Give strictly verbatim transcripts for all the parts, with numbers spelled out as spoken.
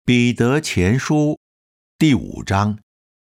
彼得前书第五章。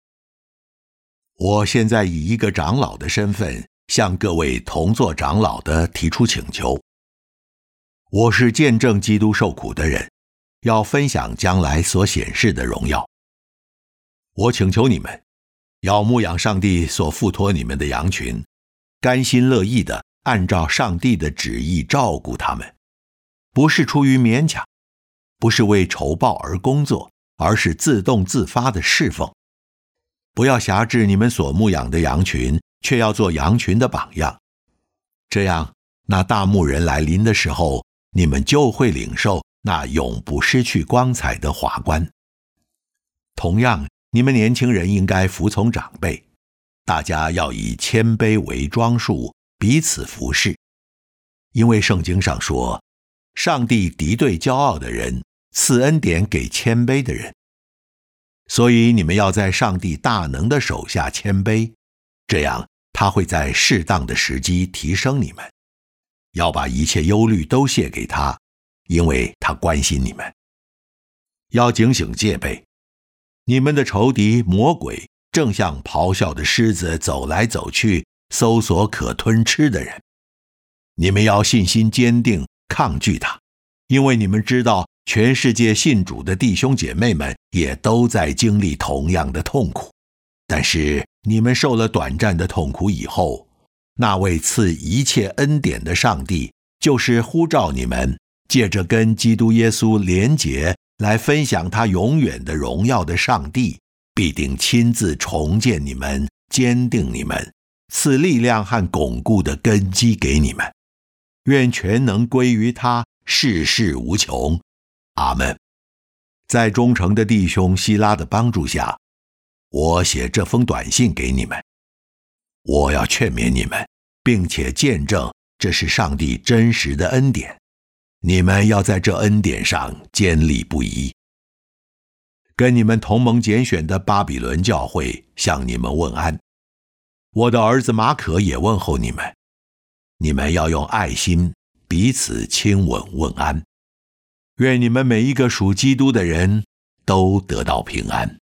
我现在以一个长老的身份向各位同作长老的提出请求。我是见证基督受苦的人，要分享将来所显示的荣耀。我请求你们，要牧养上帝所付托你们的羊群，甘心乐意地按照上帝的旨意照顾他们，不是出于勉强，不是为酬报而工作，而是自动自发的侍奉。不要辖制你们所牧养的羊群，却要做羊群的榜样。这样，那大牧人来临的时候，你们就会领受那永不失去光彩的华冠。同样，你们年轻人应该服从长辈，大家要以谦卑为装束，彼此服侍。因为圣经上说，上帝敌对骄傲的人，赐恩典给谦卑的人。所以你们要在上帝大能的手下谦卑，这样他会在适当的时机提升你们。要把一切忧虑都卸给他，因为他关心你们。要警醒戒备，你们的仇敌魔鬼正像咆哮的狮子走来走去，搜索可吞吃的人。你们要信心坚定，抗拒他，因为你们知道全世界信主的弟兄姐妹们也都在经历同样的痛苦。但是你们受了短暂的痛苦以后，那位赐一切恩典的上帝，就是呼召你们借着跟基督耶稣连结来分享他永远的荣耀的上帝，必定亲自重建你们，坚定你们，赐力量和巩固的根基给你们。愿全能归于他，世世无穷。阿们。在忠诚的弟兄希拉的帮助下，我写这封短信给你们。我要劝勉你们，并且见证这是上帝真实的恩典，你们要在这恩典上坚立不移。跟你们同盟拣选的巴比伦教会向你们问安。我的儿子马可也问候你们。你们要用爱心彼此亲吻问安。愿你们每一个属基督的人都得到平安。